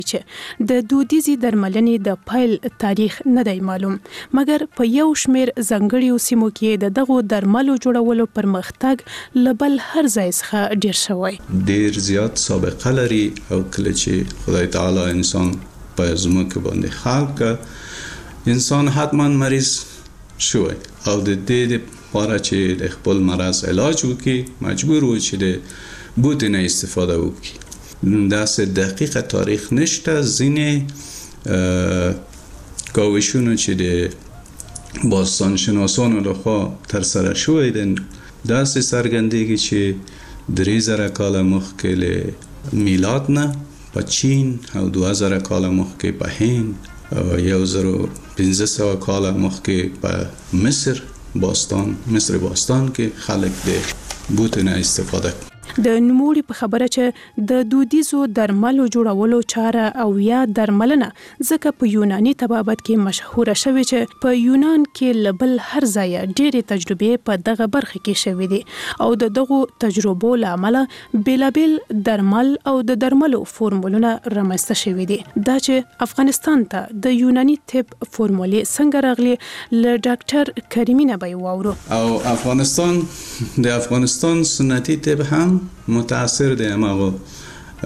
چې د دودیزي درملنې د پیل تاریخ نه دی معلوم، مګر په یو شمیر ځانګړیو سیمو کې د دغو درملو جوړولو پرمختګ له بل هر ځای څخه ډیر شوی. ډیر زیات سابقه لري او کله چې خدای تعالی انسان په ځمکه باندې خلق کړ، انسان حتما مریض شوی او د دې لپاره چې د خپل مرض علاج وکړي مجبور و چې د بوټ نه استفاده وکړي. داسې دقیق تاریخ نشته. ځینې کاوشونه چې د باستانشناسانو لخوا ترسره شوی دي داسې څرګندېږي چې 3000 کاله مخکې له میلاد نه په چین او 2000 کاله مخکې په هند او 1500 کاله مخکې په مصر باستان کې خلک د بوټ نه استفاده کوي. د نوموړي په خبره چې د دودیزو درملو جوړولو چاره او یا درملنه ځکه په یوناني طبابت کې مشهوره شوې چې په یونان کې لبل هر ځای ډېرې تجربې په دغه برخه کې شوې دي او د دغو تجربو له امله بیلابیل درمل او د درملو فورمولونه رامنځته شوي دي. دا چې افغانستان ته د یوناني طب فورمولې څنګه راغلي له ډاکټر کریمي نه به وورو. او د افغانستان سنتي طب هم متاثر د هماغه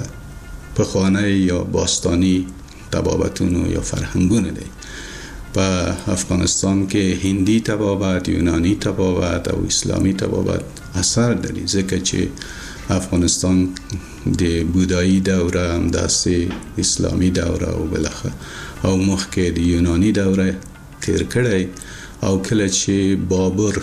پخوانی یا باستانی طبابتونو یا فرهنګونو دی. په افغانستان کې هندي طبابت، یونانی طبابت او اسلامی طبابت اثر لري ځکه چې افغانستان د بودایی دوره هم داسې اسلامی دوره او بلخه او مخکې د یونانی دوره تیر کړی او کله چې بابر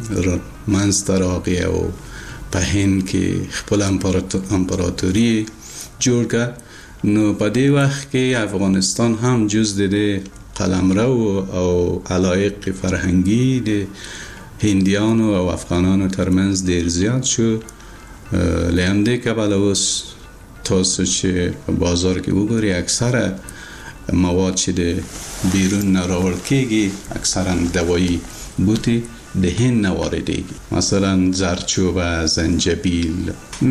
منځته راغی او په هند کې خپل امپراتوري جوړ کړ نو په دې وخت کې افغانستان هم جز د قلمرو او علایق فرهنګي د هندیانو او افغانانو ترمنځ ډیر زیات شو. له همدې کبله اوس تاسو چې په بازار کې وګورئ اکثره مواد چې د بیرون نه راوړل کېږي اکثرا دوایي بوټي د هند نه واردېږي، مثلا زردچوبه، زنجبیل.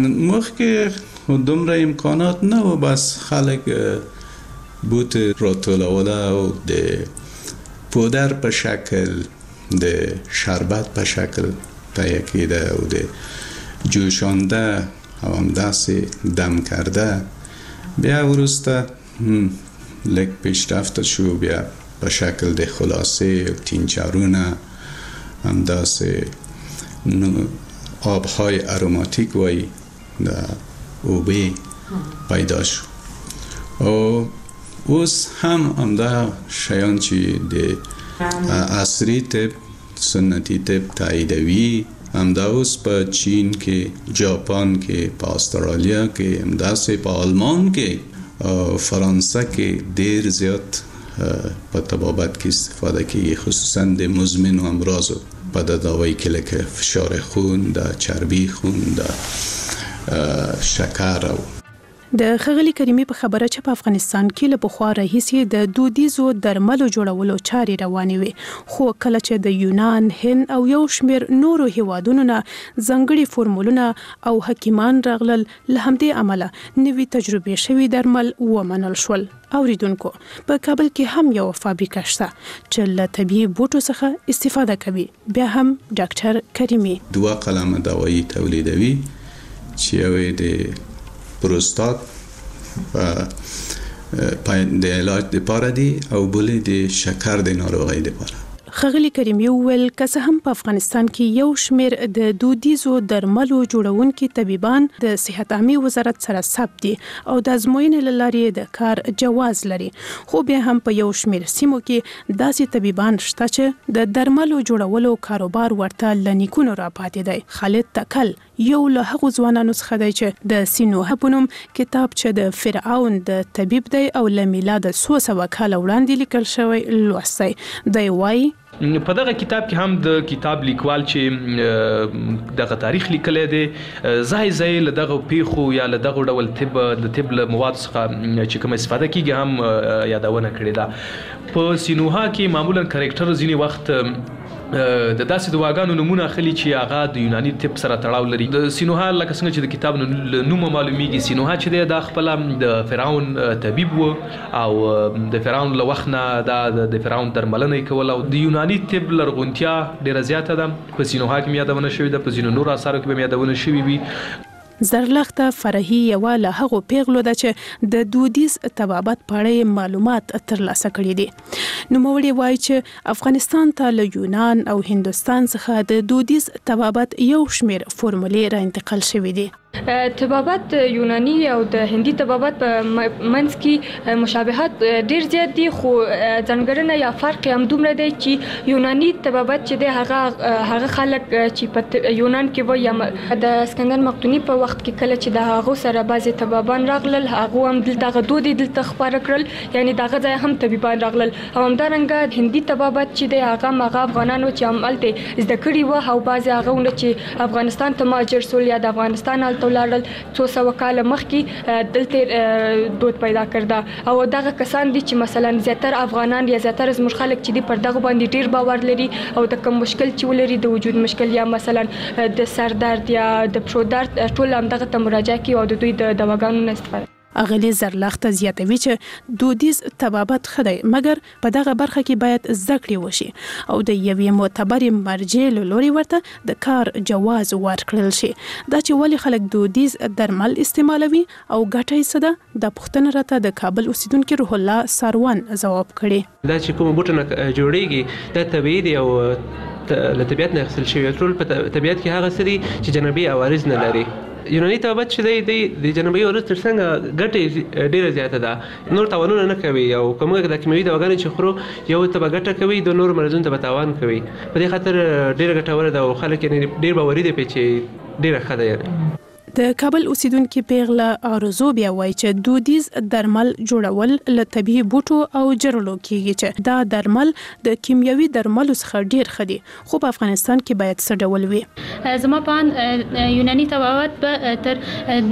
مخکې دومره امکانات نه و، بس خلک بوت راټولوله او د پودر په شکل د شربت په شکل تهیه کېده او د جوشانده او همداسې دم کرده. بیا وروسته لږ پیشرفته شو، بیا په شکل د خلاصه او تینچرونه همداسې آبهای اروماتیک وای د اوبه پیدا شو او اوس هم همدا شیان چې د عصری طب سنتی طب تاییدوي همدا اوس په چین کې، جاپان کې، په استرالیا کې، همداسې په آلمان کې، فرانسه کې ډیر زیات په طبابت کې استفاده کیږي، خصوصا د مزمن امراض په تداوی کې لکه فشار خون، د چربی خون، د شکر. او د ښاغلي کریمي په خبره چې په افغانستان کې له پخوا راهیسې د دودیزو درملو جوړولو چارې روانې وي، خو کله چې د یونان، هند او یو شمیر نورو هیوادونو نه ځانګړي فورمولونه او حکیمان راغلل، له همدې امله نوي تجربې شوي درمل ومنل شول. اوریدونکو، په کابل کې هم یو فابریکه شته چې له طبیعي بوټو څخه استفاده کوي. بیا هم ډاکټر کریمي 2 قلمه دوایی تولیدوي چې یو د پروستات د علاج لپاره دی او بل د شکر د ناروغۍ لپاره. ښاغلي کریمي وویل که څه هم په افغانستان کې یو شمیر د دودیزو درملو جوړونکي طبيبان د صحت عامه وزارت سره ثبت دي او د ازموینې له لارې د کار جواز لري، خو بیا هم په یو شمیر سیمو کې داسې طبيبان شته چې د درملو جوړولو کاروبار ورته لنیکونو را پاتې دی. خالد تکل یو له هغو ځوانانو څخه دی چې د سینوهه په نوم کتاب چې د فرعون د طبيب دی او له میلاده 200 کاله وړاندې لیکل شوی لوستی. دی وایي په دغه کتاب کې هم د کتاب لیکوال چې دغه تاریخ لیکلی دی ځای له دغه پیښو یا له دغه ډول د طب له موادو څخه چې کوم استفاده کیږي هم یادونه کړې ده. په سینوها کې معمولا کرکټر ځینې وخت د داسې دواګانو نمونه اخلي چې هغه د یوناني طب سره تړاو لري. د سینوها لکه څنګه چې د کتاب نوم معلومیږي، سینوها چې دی دا خپل د فرعون طبيب و او د فرعون له وخت نه د فرعون درملنه کوله او د یوناني طب لرغونتیا ډیره زیاته ده. په سینوها کې یادونه شوې ده، په ځینو نور اثارو کې به یادونه شوې وي. زرلخته فرهي یوه له هغو پیغلو ده چې د دودیز طبابت په اړه معلومات ترلاسه کړي دي. نوموړي وایي چې افغانستان ته له یونان او هندوستان څخه د دودیز طبابت یو شمېر فورمولې را انتقال شوي دي. طبابت یونانی او د هندي طبابت په منځ کې مشابهت ډیر زیات دي، خو ځانګړنه یا فرق هم دومره دی چې یونانی طبابت چې دی هغه خلک چې په یونان کې و یا د اسکندر مقدوني په وخت کې کله چې د هغه سره بعضي طبابان راغلل، هغه هم دلته دودي دلته خبره کړل، یعنی دغه ځای هم طبيبان راغلل. او همدارنګه هندي طبابت چې دی هغه افغانانو چې عملته زده کړي و او بعضي هغهونه چې افغانستان ته مهاجر سول یا د افغانستان لاړل 200 کال مخکې دلته دود پیدا کړدا. او دغه کسان دي چې مثلا زیاتره افغانان یا زیاتره زموږ خلک چې دي پر دغه باندې ډیر باور لري او د کوم مشکل چې ولري د وجود مشکل یا مثلا د سر درد یا د پښو درد ټول هم دغه ته مراجعه کوي او د دوی د دواګانو نه استفاده. اغلی زرلخته زیاتوي چې دودیز طبابت خدای مګر په دغه برخه کې باید زده کړې وشي او د یوې معتبرې مرجع له لوري ورته د کار جواز ورکړل شي. دا چې ولې خلک دودیز درمل استعمالوي او ګټه یې څه ده، د پوښتنه راته د کابل اوسیدونکو روح الله ساروان ځواب کړي. دا چې کوم بوټونه جوړیږي دا طبیعي دی او له طبیعت نه اخیستل شوی، ټول په طبیعت کې هغه څه دي چې جانبي عوارض نه لري. یوناني طبابت چې دی د جانبي عوارض ترڅنګ ګټه ډیره زیاته ده، نور تاوانونه نه کوي او کومه د کیمیاوي دواګانې چې خورو یو ته ګټه کوي د نور مرزونو ته تاوان کوي. په دې خاطر ډیره ګټوره ده او خلک یې ډیر باوري دي چې ډیره ښه ده. یعنی د کابل اوسیدونکو پیغله ارزو بیا وایي چې دودیز درمل جوړول له طبيعي بوټو او جرړو کېږي چې دا درمل د کیمیاوي درملو څخه ډیر ښه دي، خو په افغانستان کې باید څه ډول وي. زما په یوناني طبابت به تر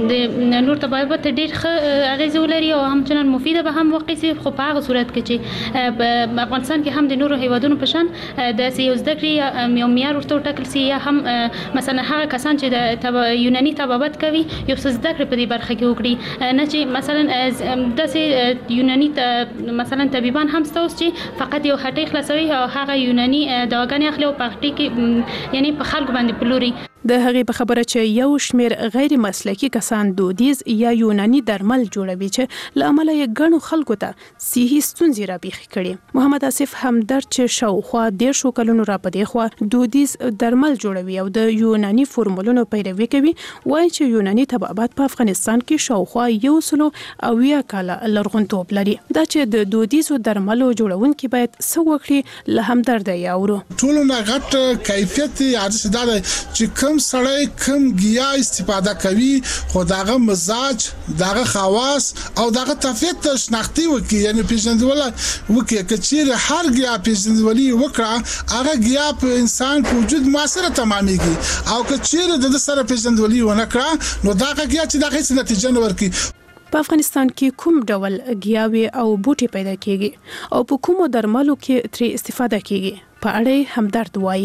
د نور طبابت ډیر ښه اغیز ولري او همچنان مفیده به هم واقع شي، خو په هغه صورت کې چې په افغانستان کې هم د نورو هیوادونو په شان د یو زده کړې یو معیار ورته ټاکل شي، یا هم مثلا هغه کسان چې د یوناني طبابت کوي یو څه زده کړې په دې برخه کې وکړي، نه چې مثلا داسې یوناني مثلا طبيبان هم ستاسو چې فقط یو هټۍ خلاصوي او هغه یوناني دواګانې اخلي او په هټۍ کې یعنی په خلکو باندې پلوري. د هغې په خبره چې یو شمیر غیر مسلکی کسان دودیز یا یوناني درمل جوړوي چې لامل یې ګڼو خلکو ته صحي ستونزې راپېښې کړي. محمد آصف همدرد چې شاوخوا 10 کلونو را پدې خوا دودیز درمل جوړوي او د یوناني فورمولونو پیروي کوي، وایي چې یوناني طبابت په افغانستان کې شاوخوا 100 کاله لرغونتوب لري. دا چې د دودیزو درملو جوړونکي باید څه وکړي له همدرد یې اورو. ټول نه غټ کیفیت یې دا چې کم سړی کم گیا استفاده کوي، خو داغه مزاج، داغه خواص او داغه تفیت شناختی وکي، یعنی پیژندول وکي. کچیر هر گیا پیژندولي وکړه هغه گیا په انسان په وجود موثره تمامېږي، او کچیر د سره پیژندولي ونه کړه نو داغه گیا چې دغه څه نتیجه نه ورکي. په افغانستان کې کوم ډول گیاوي او بوټي پیدا کیږي او په کومو درملو کې ترې استفاده کیږي په اړه همدرد وایي.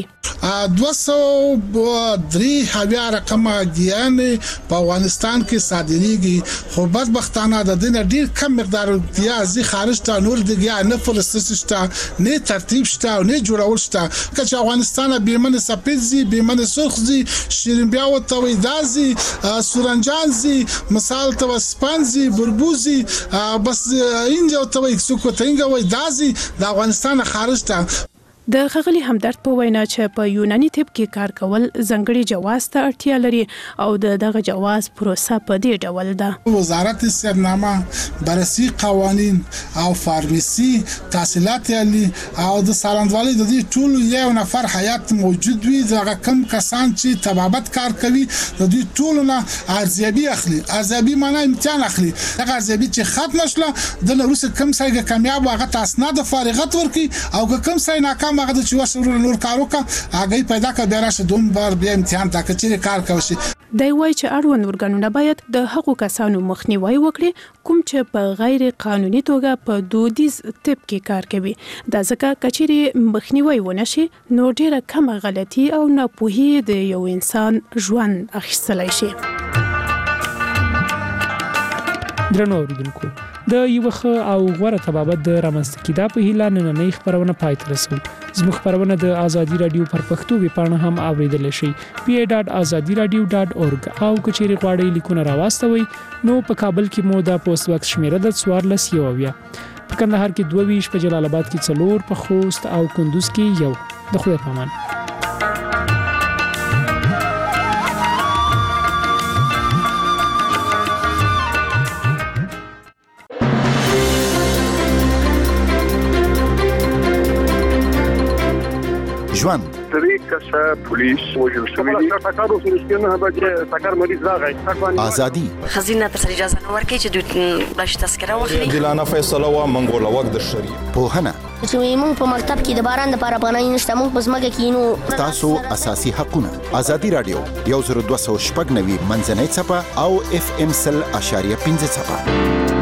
203 رقم گیانې په افغانستان کې صادریږي، خو بدبختانه د دې ډیر کم مقدار گیازي خارج ته نور د گیا نه فلسطین شته، نه ترتیب شته او نه جوړول شته. چې افغانستان بیمن سپیدزي، بیمن سرخزي، شیرین بیا او تویدازي، سورنجانزي، مثال تو سپانزي، بربوزي، بس اینجا او توي څوک ته اینجا وای دازي د افغانستان خارج ته. د خغلی همدرد په وینا چې په یوناني طب کې کار کول ځنګړي جواز ته اړتیا لري او دغه جواز پروسه په دې ډول ده. وزارت سرنامه، بررسي قوانين او فارمسي تحصیلات عالی او د سالندوالي د دې ټول یو نفر حیات موجود وي. دغه کم کسان چې طبابت کار کوي د دې ټول نه ارزیابي اخلي. ارزیابي معنی امتحان اخلي. دغه ارزیابي چې ختم شله د نورس کم سایه کامیاب هغه تاسناد فارغت ورکي او کم سایه ناکام هغه د چوسور نور کارو کا هغه پیدا کړه بیا راشه دوم بار بیا امتحان تا کچې کار کوي. دی وایي چې اړوند ورګانونه باید د هغو کسانو مخنیوي وکړي کوم چې په غیر قانوني توګه په دودیز طب کې کار کوي دا ځکه کچېرې مخنیوي ونشي نو ډیره کمه غلطي او ناپوهي د یو انسان ژوند اخیستلی شي. درنو اوریدونکو د یو ښه او غوره طبابت د رامنځته کېدا په هیله نننۍ خپرونه پای ته رسوو. زموږ خپرونه د ازادي رادیو پر پښتو ویبپاڼه هم اوریدلی شئ pa.azadiradio.org او که چیرې غواړئ لیکونه راواستوئ نو په کابل کې مو د پوسټ باکس شمیره د 1490 په کندهار کې 22 په جلال آباد کې 4 په خوست او کندوز کې 1 د خدای په امان. ژوند درې کسه پولیس وژل شوي دي ټاکارو سره نه بجې ټاکار مریض راغی ازادي خزینه ته اجازه نه ورکړي چې دوی بلش تذکره واخلي دلانه فیصله وا منګول وخت د شری پوهنه چې موږ په مکتب کې د باران لپاره پناه نشته موږ په ځمکه کې نو تاسو اساسي حقونه ازادي رادیو 102.9 منځنۍ چپه او FM 100.5 چپه